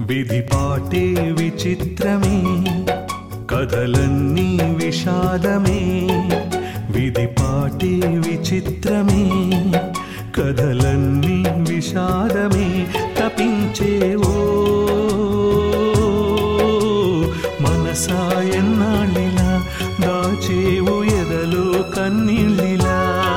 విధిపాటే విచిత్రమే కథలన్నీ విషాదమే విధిపాటే విచిత్రమే కథలన్నీ విషాదమే తపించేవో మనసా ఎన్నాళ్ళిలా దాచేవు ఎదలో కన్నీళ్ళిలా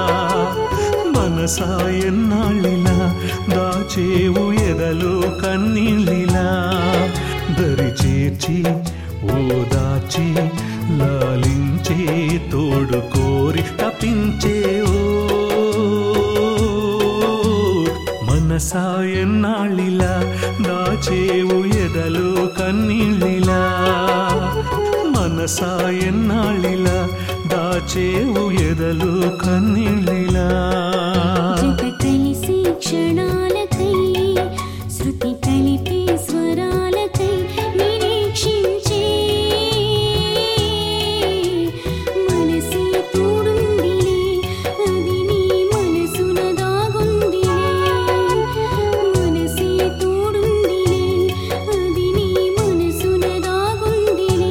మనసా ఎన్నాళ్ళిలా దాచేవు ఎదలో కన్నీళ్ళిలా దరి చేర్చి ఓదాచి లాలించే తోడు కోరి తపించేవో మనసా ఎన్నాళ్ళిలా దాచేవు ఎదలో కన్నీళ్ళిలా మనసా ఎన్నాళ్ళిలా దాచేవు ఎదలో కన్నీళ్ళిలా కలిసి క్షణాలకై శృతి కలిపే స్వరాలకై నిరీక్షించే మనసే తోడుందిలే అది నీ మనసున దాగుందిలే మనసే తోడుందిలే అది నీ మనసున దాగుందిలే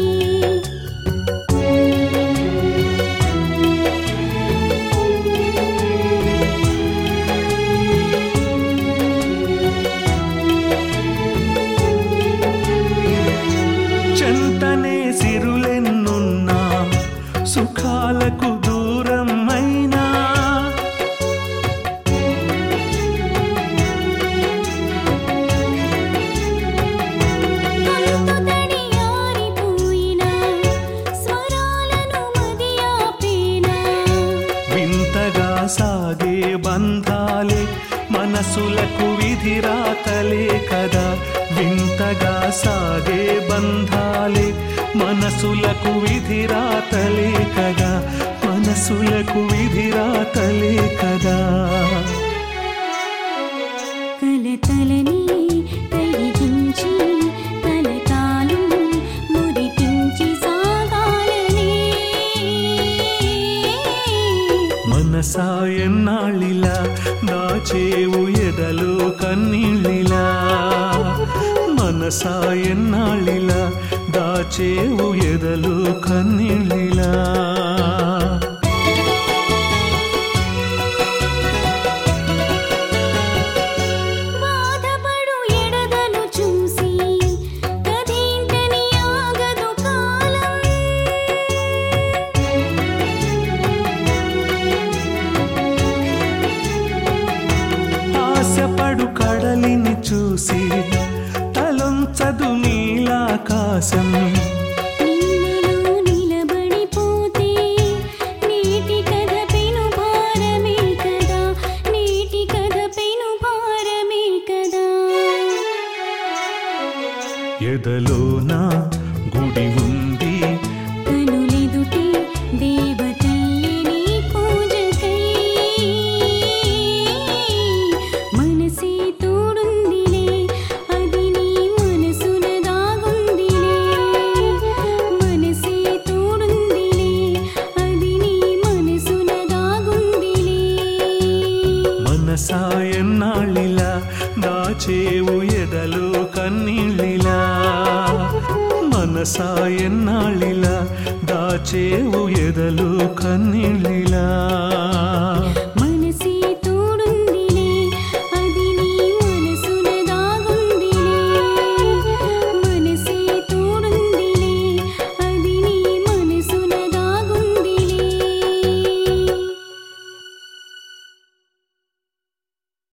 చెంతనే సిరులెన్నున్నా సుఖాలకు దూరం అయినా అంతుతడి ఆరిపోయినా స్వరాలను మది ఆపేనా వింతగా సాగే బంధాలే మనసులకు విధిరాతలే కదా వింతగా సాగే బంధాలే మనసులకు విధిరాతలే కదా మనసులకు విధిరాతలే కదా కలతలని కరిగించి కలకాలం మురిపించి సాగాలనే మనసా ఎన్నాళ్ళిలా దాచేవు ఎదలో కన్నీళ్ళిలా మనసా ఎన్నాళ్ళిలా దాచేవు ఎదలో కన్నీళ్ళిలా బాధపడు ఎడదను చూసి కదేంటని ఆగదు కాలం ఆశపడు కడలిని చూసి తలొంచదు నీలాకాశం నిన్నలో నిలబడిపోతే నీటి కథ పెను భారమే కదా నీటి కథ పెను భారమే కదా ఎదలోన గుడి ఉంది కనులెదుటే దేవతల్లి నీ పూజకై మనసే తోడుందిలే అది నీ మనసున దాగుందిలే మనసే తోడుందిలే అది నీ మనసున దాగుందిలే మనసా ఎన్నాళ్ళిలా దాచేవు ఎదలో కన్నీళ్ళిలా మనసా ఎన్నాళ్ళిలా దాచేవు ఎదలో కన్నీళ్ళిలా